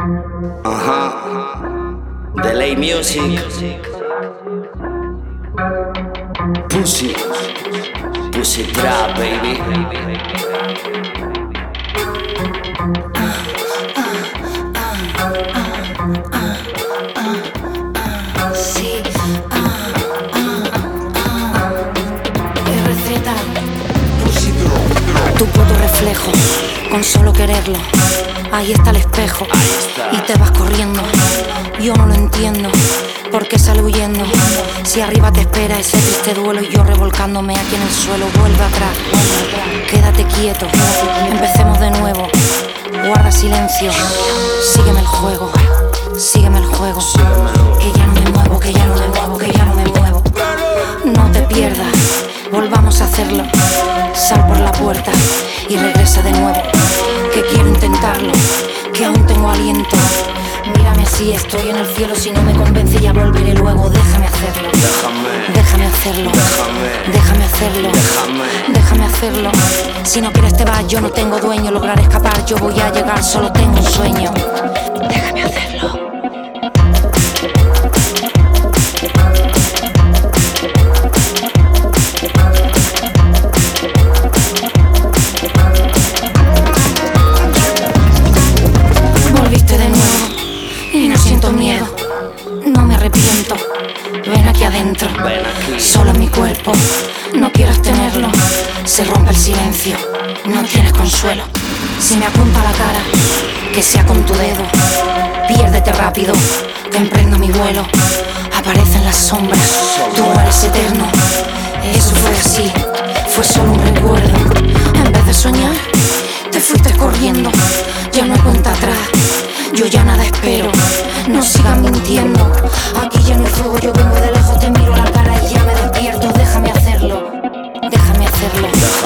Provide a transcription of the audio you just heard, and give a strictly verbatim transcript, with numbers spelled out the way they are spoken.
Ajá. Delay Music. Pussy. Pussy Trap, baby. Sí, ah, ah, ah. R Z. Tu puto reflejo, con solo quererlo. Ahí está el espejo, y te vas corriendo. Yo no lo entiendo, ¿por qué sale huyendo? Si arriba te espera ese triste duelo y yo revolcándome aquí en el suelo. Vuelve atrás, quédate quieto, empecemos de nuevo. Guarda silencio, sígueme el juego, sígueme el juego. Que ya no me muevo, que ya no me muevo, que ya no me muevo. No te pierdas, volvamos a hacerlo. Sal por la puerta y regresa de nuevo. Que quiero intentarlo, que aún tengo aliento. Mírame así, estoy en el cielo. Si no me convence ya volveré luego. Déjame hacerlo, Déjame, déjame hacerlo, déjame, déjame hacerlo, déjame. déjame hacerlo. Si no quieres te vas, yo no tengo dueño. Lograr escapar, yo voy a llegar, solo tengo un sueño. Déjame hacerlo. Volviste de nuevo y no siento miedo, no me arrepiento. Ven aquí adentro, Ven aquí. solo en mi cuerpo. No quieras tenerlo, se rompe el silencio. No tienes consuelo. Si me apunta la cara, que sea con tu dedo. Piérdete rápido, que emprendo mi vuelo. Aparecen las sombras, tú eres eterno. Eso fue así, fue solo un recuerdo. En vez de soñar, te fuiste corriendo. Ya no hay cuenta atrás, yo ya nada espero. No sigas mintiendo, aquí ya no hay fuego. Yo vengo de lejos, te miro a la cara y ya me despierto. Déjame hacerlo, déjame hacerlo.